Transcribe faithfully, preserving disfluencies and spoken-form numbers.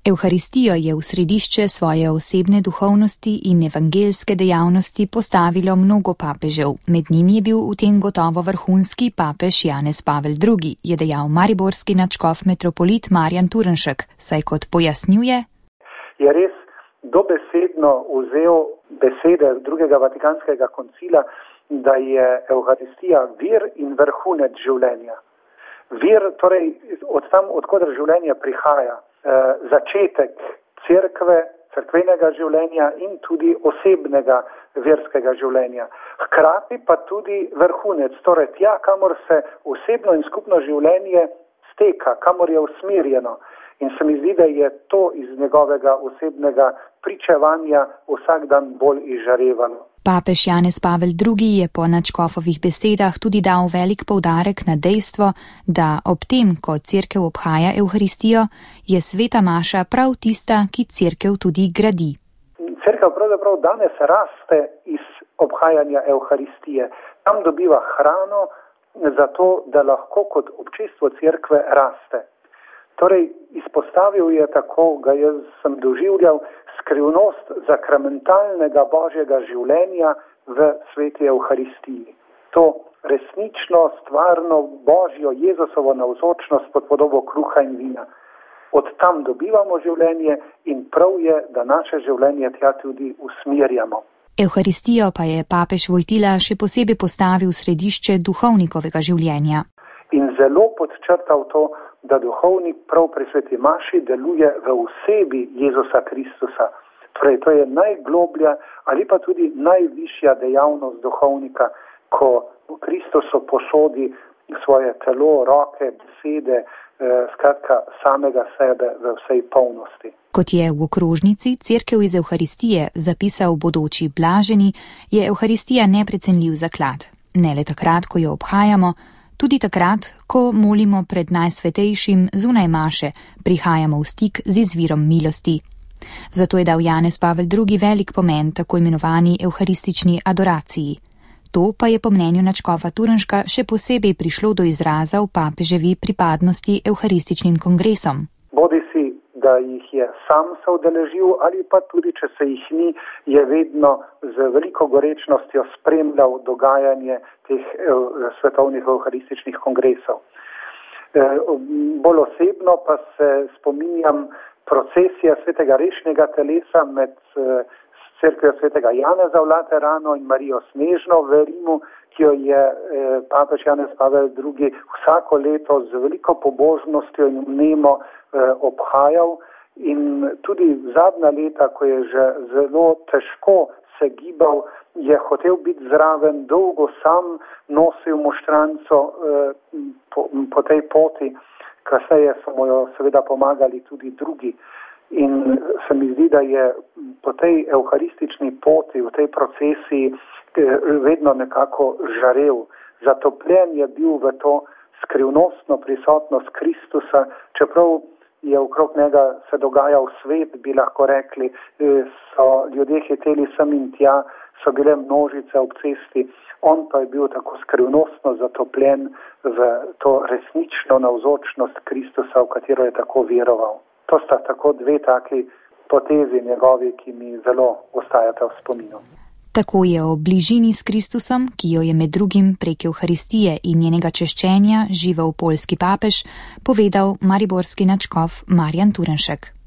Evharistijo je v središče svoje osebne duhovnosti in evangelske dejavnosti postavilo mnogo papežev. Med njimi je bil v tem gotovo vrhunski papež Janez Pavel drugi, je dejal mariborski nadškof metropolit Marjan Turnšek, saj kot pojasnjuje, je res dobesedno vzel besede drugega vatikanskega koncila, da je Evharistija vir in vrhunec življenja. Vir, torej od tam, odkudar življenje prihaja, eh, začetek cerkve, cerkvenega življenja in tudi osebnega verskega življenja. Hkrati pa tudi vrhunec, torej tja, kamor se osebno in skupno življenje steka, kamor je usmerjeno. In se mi zdi, da je to iz njegovega osebnega pričevanja vsak dan bolj izžarevalo. Papež Janez Pavel drugi je po nadškofovih besedah tudi dal velik poudarek na dejstvo, da ob tem, ko cerkev obhaja Evharistijo, je sveta maša prav tista, ki cerkev tudi gradi. Cerkev pravzaprav danes raste iz obhajanja Evharistije. Tam dobiva hrano za to, da lahko kot občestvo cerkve raste. Torej, izpostavil je tako, ga jaz sem doživljal, skrivnost sakramentalnega božjega življenja v sveti Evharistiji. To resnično, stvarno božjo Jezusovo navzočnost pod podobo kruha in vina. Od tam dobivamo življenje in prav je, da naše življenje tja tudi usmerjamo. Evharistijo pa je papež Vojtila še posebej postavil v središče duhovnikovega življenja. In zelo podčrtal to, da duhovnik prav pri sveti maši deluje v osebi Jezusa Kristusa. Torej, to je najgloblja ali pa tudi najvišja dejavnost duhovnika, ko Kristusu posodi svoje telo, roke, besede, eh, skratka samega sebe v vsej polnosti. Kot je v okrožnici cerkev iz Evharistije zapisal bodoči blaženi, je Evharistija neprecenljiv zaklad. Ne le takrat, ko jo obhajamo, tudi takrat, ko molimo pred najsvetejšim zunaj maše, prihajamo v stik z izvirom milosti. Zato je dal Janez Pavel drugi velik pomen tako imenovani evharistični adoraciji. To pa je po mnenju nadškofa Turnška še posebej prišlo do izraza v papeževi pripadnosti evharističnim kongresom. Bodisi, da jih je sam se udeležil ali pa tudi, če se jih ni, je vedno z veliko gorečnostjo spremljal dogajanje teh svetovnih evharističnih kongresov. Bolj osebno pa se spominjam procesija svetega rešnega telesa med cerkvijo svetega Janeza v Lateranu in Marijo Snežno v Rimu, ki jo je papež Janez Pavel drugi vsako leto z veliko pobožnostjo in vnemo obhajal. In tudi zadnja leta, ko je že zelo težko se gibal, je hotel biti zraven, dolgo sam nosil moštranco po, po tej poti, kasneje so mu jo seveda pomagali tudi drugi. In se mi zdi, da je po tej evharistični poti, v tej procesiji vedno nekako žarel. Zatopljen je bil v to skrivnostno prisotnost Kristusa, čeprav je okrog njega se dogajal svet, bi lahko rekli, so ljudje hiteli sem in tja, so bile množice ob cesti, on pa je bil tako skrivnostno zatopljen v to resnično navzočnost Kristusa, v katero je tako veroval. To sta tako dve taki potezi njegovi, ki mi zelo ostajata v spominu. Tako je o bližini s Kristusom, ki jo je med drugim prek Evharistije in njenega češčenja živel poljski papež, povedal mariborski nadškof Marjan Turnšek.